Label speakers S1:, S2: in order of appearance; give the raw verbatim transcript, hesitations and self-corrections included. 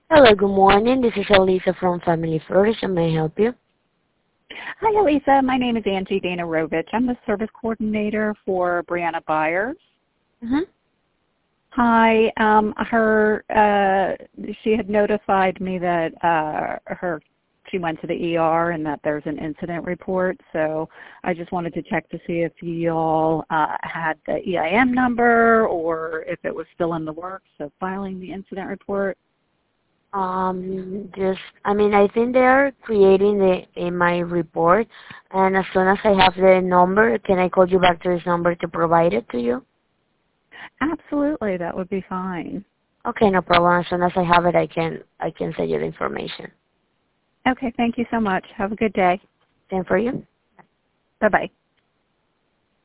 S1: Hello, good morning. This is Elisa from Family First. How may I help you?
S2: Hi, Elisa. My name is Angie Dana-Rovich. I'm the service coordinator for Brianna Byers.
S1: Mm-hmm.
S2: Hi. Um, her uh, she had notified me that uh, her she went to the E R and that there's an incident report. So I just wanted to check to see if you all uh, had the E I M number or if it was still in the works of filing the incident report.
S1: Um, just, I mean, I think they are creating the in my report, and as soon as I have the number, can I call you back to this number to provide it to you?
S2: Absolutely, that would be fine.
S1: Okay, no problem. As soon as I have it, I can I can send you the information.
S2: Okay, thank you so much. Have a good day.
S1: Same for you.
S2: Bye-bye.